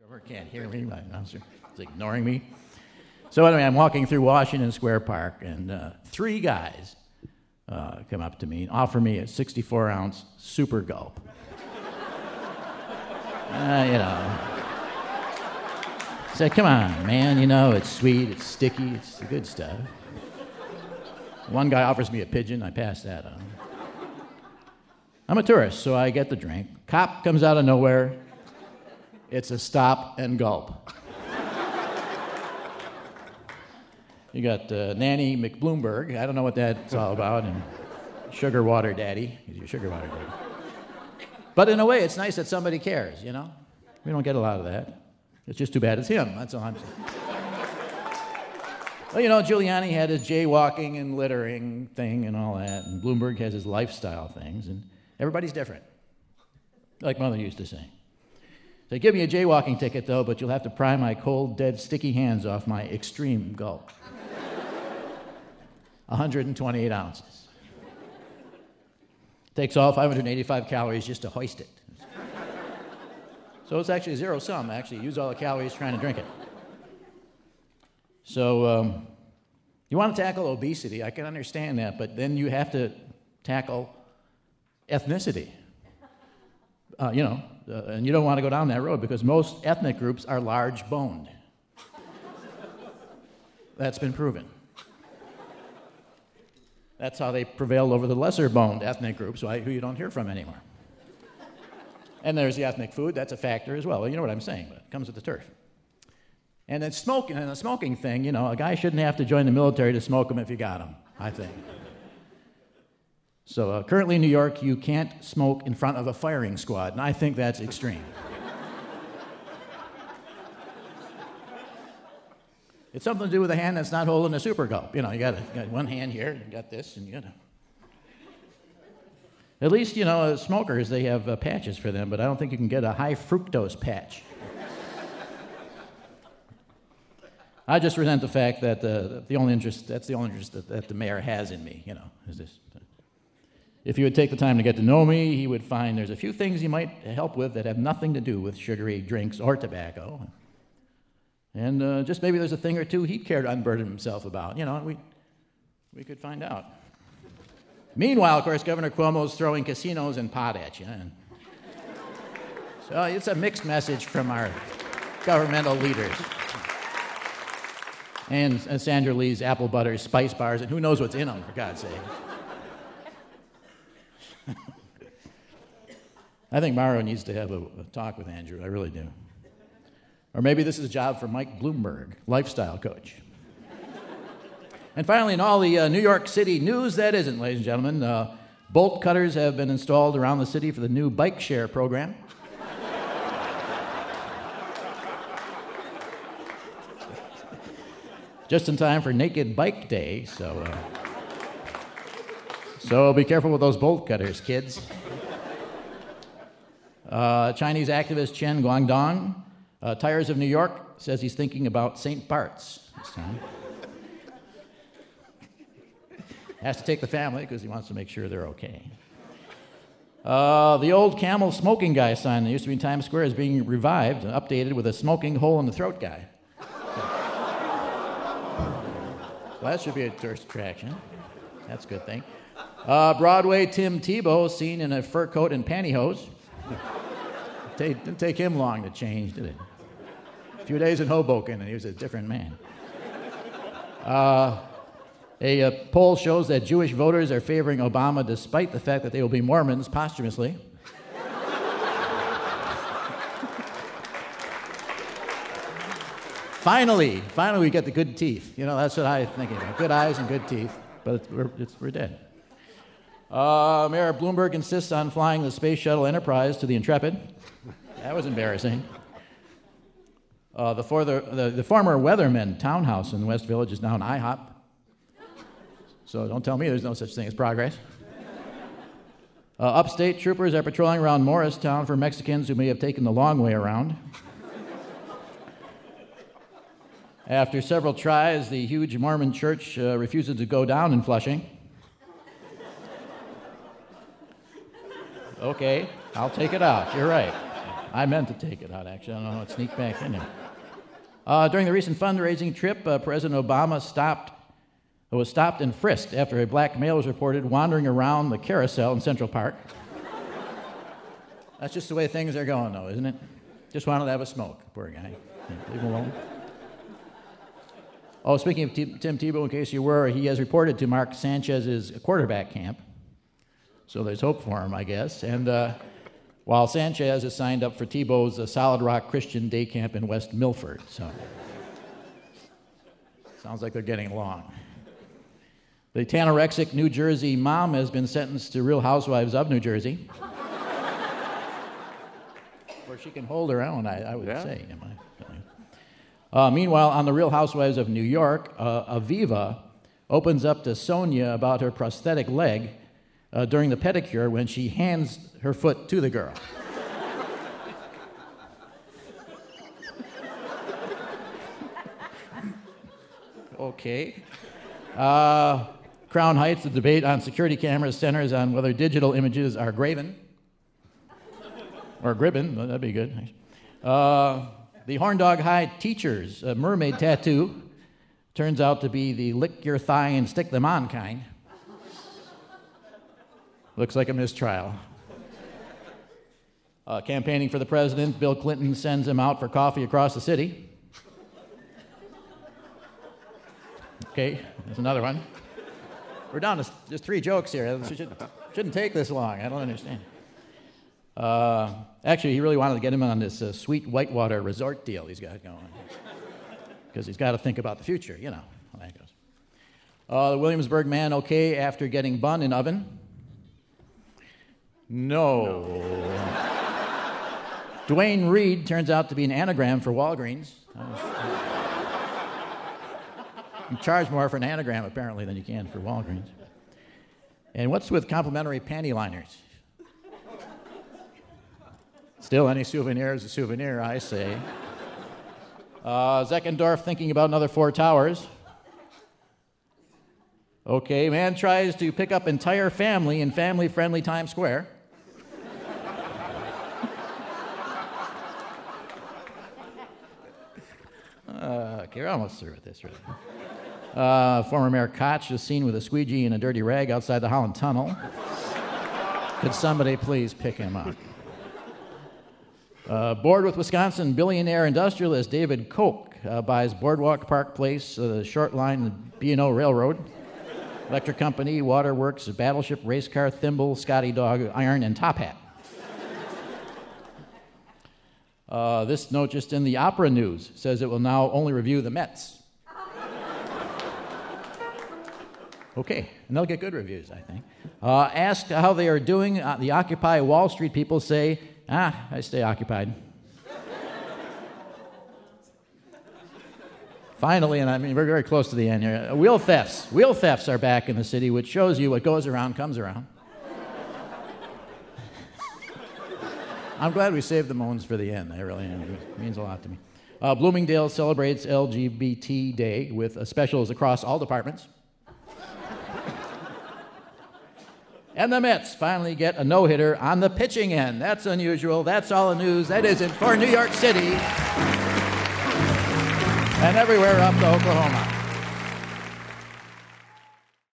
Can't hear me. My announcer is ignoring me. So anyway, I'm walking through Washington Square Park, and three guys come up to me and offer me a 64-ounce Super Gulp. Say, come on, man, it's sweet, it's sticky, it's the good stuff. One guy offers me a pigeon, I pass that on. I'm a tourist, so I get the drink. Cop comes out of nowhere. It's a stop and gulp. You got Nanny McBloomberg. I don't know what that's all about. And Sugar Water Daddy. He's your Sugar Water Daddy. But in a way, it's nice that somebody cares, We don't get a lot of that. It's just too bad it's him. That's all I'm saying. Well, Giuliani had his jaywalking and littering thing and all that. And Bloomberg has his lifestyle things. And everybody's different. Like Mother used to say. They give me a jaywalking ticket, though, but you'll have to pry my cold, dead, sticky hands off my extreme gulp. 128 ounces. Takes all 585 calories just to hoist it. So it's actually zero sum, actually. Use all the calories trying to drink it. So you want to tackle obesity, I can understand that, but then you have to tackle ethnicity. And you don't want to go down that road because most ethnic groups are large-boned. That's been proven. That's how they prevailed over the lesser-boned ethnic groups, who you don't hear from anymore. And there's the ethnic food. That's a factor as well. You know what I'm saying, but it comes with the turf. And then smoking, and the smoking thing, a guy shouldn't have to join the military to smoke them if you got them, I think. So currently in New York, you can't smoke in front of a firing squad, and I think that's extreme. It's something to do with a hand that's not holding a Super Gulp. You got one hand here, and you got this, and you got to... At least, smokers, they have patches for them, but I don't think you can get a high fructose patch. I just resent the fact that that's the only interest that the mayor has in me, is this. If he would take the time to get to know me, he would find there's a few things he might help with that have nothing to do with sugary drinks or tobacco. And just maybe there's a thing or two he'd care to unburden himself about. We could find out. Meanwhile, of course, Governor Cuomo's throwing casinos and pot at you. And so it's a mixed message from our governmental leaders. And Sandra Lee's apple butter spice bars, and who knows what's in them, for God's sake. I think Mauro needs to have a talk with Andrew. I really do. Or maybe this is a job for Mike Bloomberg, lifestyle coach. And finally, in all the New York City news that isn't, ladies and gentlemen, bolt cutters have been installed around the city for the new bike share program. Just in time for Naked Bike Day, so be careful with those bolt cutters, kids. Chinese activist Chen Guangdong, Tires of New York, says he's thinking about St. Bart's this time. Has to take the family because he wants to make sure they're okay. The old Camel smoking guy sign that used to be in Times Square is being revived and updated with a smoking hole in the throat guy. Well, that should be a tourist attraction. That's a good thing. Broadway Tim Tebow seen in a fur coat and pantyhose. Didn't take him long to change, did it? A few days in Hoboken and he was a different man. A poll shows that Jewish voters are favoring Obama despite the fact that they will be Mormons posthumously. Finally we get the good teeth. That's what I think about. Good eyes and good teeth, but we're dead. Mayor Bloomberg insists on flying the Space Shuttle Enterprise to the Intrepid. That was embarrassing. The former Weathermen townhouse in the West Village is now an IHOP. So don't tell me there's no such thing as progress. Upstate troopers are patrolling around Morristown for Mexicans who may have taken the long way around. After several tries, the huge Mormon church refuses to go down in Flushing. Okay, I'll take it out. You're right. I meant to take it out, actually. I don't know. It sneaked back in there. During the recent fundraising trip, President Obama was stopped and frisked after a black male was reported wandering around the carousel in Central Park. That's just the way things are going, though, isn't it? Just wanted to have a smoke, poor guy. Leave him alone. Oh, speaking of Tim Tebow, in case you were, he has reported to Mark Sanchez's quarterback camp. So there's hope for him, I guess. And while Sanchez is signed up for Tebow's Solid Rock Christian Day Camp in West Milford. So sounds like they're getting along. The Tanorexic New Jersey mom has been sentenced to Real Housewives of New Jersey. Where she can hold her own, I would say. Meanwhile, on The Real Housewives of New York, Aviva opens up to Sonia about her prosthetic leg during the pedicure when she hands her foot to the girl. Okay. Crown Heights, the debate on security cameras centers on whether digital images are graven. Or Gribben, well, that'd be good. The Horn Dog High teacher's mermaid tattoo turns out to be the lick your thigh and stick them on kind. Looks like a mistrial. Campaigning for the president, Bill Clinton sends him out for coffee across the city. Okay, there's another one. We're down to just 3 jokes here. It shouldn't take this long. I don't understand. Actually, he really wanted to get him on this sweet whitewater resort deal he's got going. Because he's got to think about the future, you know how that goes. The Williamsburg man okay after getting bun in oven? No. Dwayne Reed turns out to be an anagram for Walgreens. You charge more for an anagram, apparently, than you can for Walgreens. And what's with complimentary panty liners? Still, any souvenir is a souvenir, I say. Zeckendorf thinking about another 4 towers. Okay, man tries to pick up entire family in family-friendly Times Square. Okay, we're almost through with this, really. Former Mayor Koch is seen with a squeegee and a dirty rag outside the Holland Tunnel. Could somebody please pick him up? Bored with Wisconsin billionaire industrialist David Koch buys Boardwalk Park Place, Short Line B&O Railroad, Electric Company, Waterworks, Battleship, Race Car, Thimble, Scotty Dog, Iron, and Top Hat. This note just in the Opera News says it will now only review the Mets. Okay, and they'll get good reviews, I think. Asked how they are doing, the Occupy Wall Street people say, I stay occupied. Finally, and I mean, we're very close to the end here, wheel thefts. Wheel thefts are back in the city, which shows you what goes around comes around. I'm glad we saved the moans for the end. I really am. It means a lot to me. Bloomingdale celebrates LGBT Day with specials across all departments. And the Mets finally get a no-hitter on the pitching end. That's unusual. That's all the news. That isn't for New York City and everywhere up to Oklahoma.